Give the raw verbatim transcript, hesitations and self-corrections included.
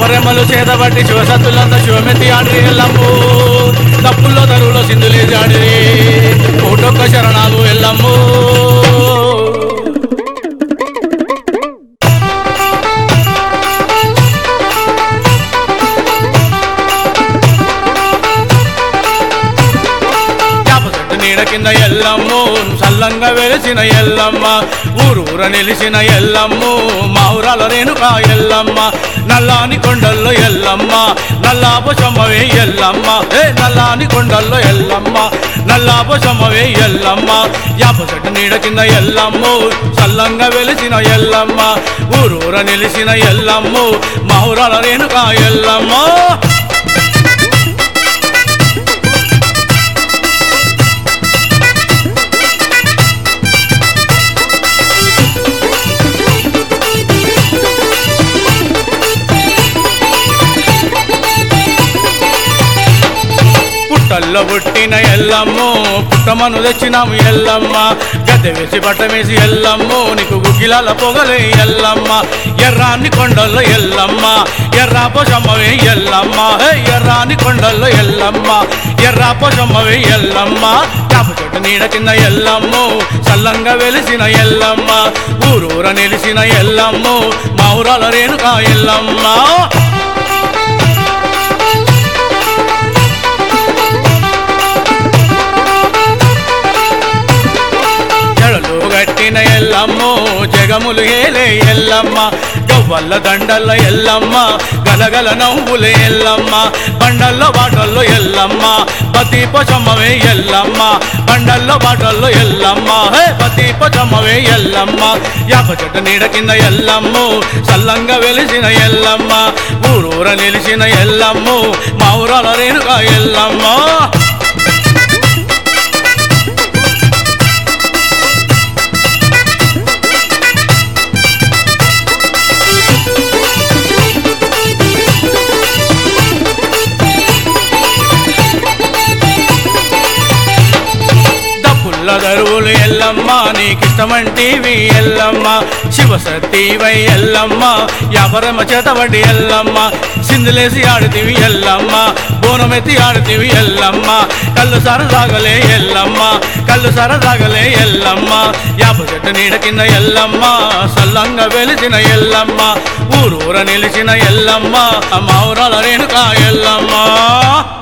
రెమ్మరెమ్మలు చేతబట్టి శివసత్తులంతా శివమెత్తి ఆడి ఎల్లమ్ము తప్పుల్లో తరువులో సింధులేసి ఆడి కోటొక్క శరణాలు ఎల్లమ్ము నీడ కింద ఎల్లమ్ము సల్లంగా వెలిసిన ఎల్లమ్మ ఊరూర నిలిచిన ఎల్లమ్ము మావురాల రేణుకా ఎల్లమ్మ నల్లాని కొండల్లో ఎల్లమ్మ నల్లాపశమ్మవే ఎల్లమ్మ ఏ నల్లాని కొండల్లో ఎల్లమ్మ నల్లాపశమ్మవే ఎల్లమ్మ యాపసెట్టు నీడ కింద ఎల్లమ్ము సల్లంగా వెలిసిన ఎల్లమ్మ ఊరూర నిలిచిన ఎల్లమ్ము మావురాల రేణుకా ఎల్లమ్మ పుట్టల్లో పుట్టిన ఎల్లమ్ము పుట్టమను తెచ్చినాము ఎల్లమ్మ గద్దె వేసి బట్ట వేసి ఎల్లమ్ము నీకు గుగ్గిలాల పొగలే ఎల్లమ్మ ఎర్రాని కొండల్లో ఎల్లమ్మ ఎర్రా పొషమ్మవే ఎల్లమ్మ హే ఎర్రాని కొండల్లో ఎల్లమ్మ ఎర్రా పొషమ్మవే ఎల్లమ్మ యాప చెట్టు నీడ కింద ఎల్లమ్ము చల్లంగా వెలిసిన ఎల్లమ్మ ఊరూర నిలిసిన ఎల్లమ్ము మావురాల రేణుకా ఎల్లమ్మ గట్టిన ఎల్లమ్ము జగములు ఏలే ఎల్లమ్మ గవ్వల్ల దండల్ల ఎల్లమ్మ గలగల నవ్వులే ఎల్లమ్మ బండల్లో బాటల్లో ఎల్లమ్మ పతి పొచమ్మవే ఎల్లమ్మ బండల్లో బాటల్లో ఎల్లమ్మ హే పతి పొచమ్మవే ఎల్లమ్మ యాప చెట్టు నీడ కింద ఎల్లమ్ము చల్లంగా వెలిసిన ఎల్లమ్మ ఊరూర నిలిచిన ఎల్లమ్ము మా ఊరాల రేణుకా ఎల్లమ్మ దరువులు ఎల్లమ్మ నీకిష్టమంటివి ఎల్లమ్మ శివసతీవై ఎల్లమ్మ యాపరమ చేతబడి ఎల్లమ్మ సిందులేసి ఆడితివి ఎల్లమ్మ బోనమెత్తి ఆడితివి ఎల్లమ్మ కళ్ళు సరదాగలే ఎల్లమ్మ కళ్ళు సరదాగలే ఎల్లమ్మ యాప చెట్టు నీడ కింద ఎల్లమ్మ సల్లంగా వెలిసిన ఎల్లమ్మ ఊరూర నిలిచిన ఎల్లమ్మ మావురాల రేణుకా ఎల్లమ్మ